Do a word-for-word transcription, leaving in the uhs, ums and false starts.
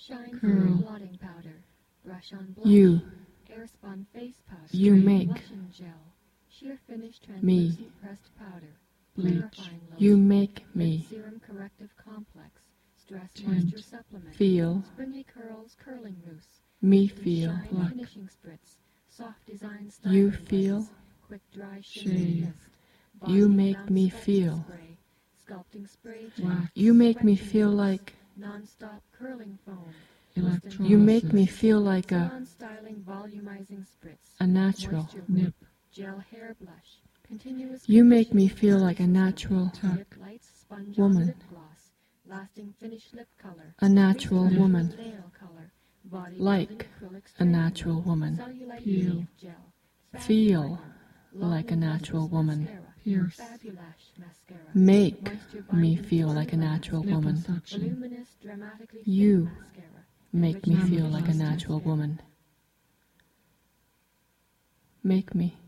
Shine curl. blotting powder. Brush on blush. You, Airspun face powder. you make Blushing gel. Sheer finish me. translucent pressed powder. Bleach. Clarifying lotion. You make Lip me serum corrective complex. Stress Tint. moisture supplement. feel, Springy curls curling mousse. me Lifting feel shine like finishing spritz. Soft design styling you glaze. feel, Quick dry shimmering shave. mist. You Body make bounce me sculpting feel. spray. Sculpting spray Wax. gel. You make me Stretching feel mousse. like Non-stop curling foam. Electrolysis. You make me feel like a Salon styling volumizing spritz. a natural Moisture nip. Gel hair blush. Continuous You make me conditioning, feel like a nourishing natural scent. Lip lights, sponge woman. on lip gloss. Lasting finish lip color. A natural Face woman. natural nail color. Body Like building acrylic a straightener. natural woman. Cellulite Peel. relief gel. Fat Feel liner. like a Long natural luscious woman. mascara. Pierce. Fabulash mascara. Make Moisture me binding feel like a formula natural mascara. woman. Voluminous, dramatically thin You mascara. Make me Enriched feel like a mascara. natural woman. Make me